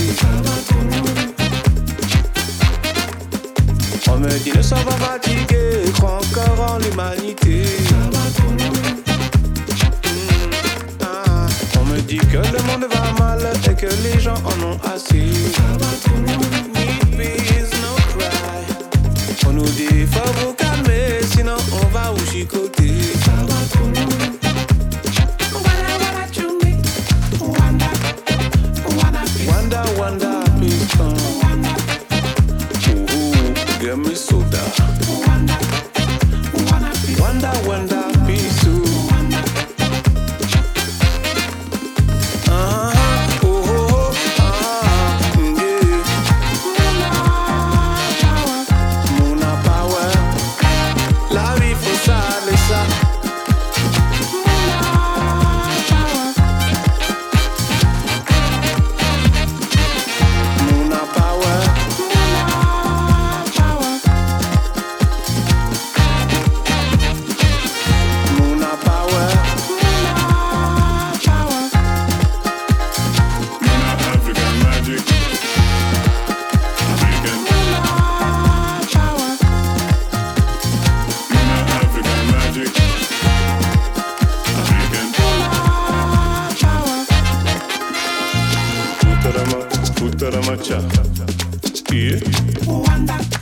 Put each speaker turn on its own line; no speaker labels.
On me dit ne sois pas fatigué, crois encore en l'humanité. On me dit que le monde va mal et que les gens en ont assez. Need peace, no cry. On nous dit faut vous calmer, sinon on va vous chicoter. Wanda, Wanda, please come. Give me soda. Wanda, Wanda, peace. Muna power. La vie faut ça, les ça. Muna power. Muna power.
African magic. African. African magic. African. Futarama, futarama cha. Yeah.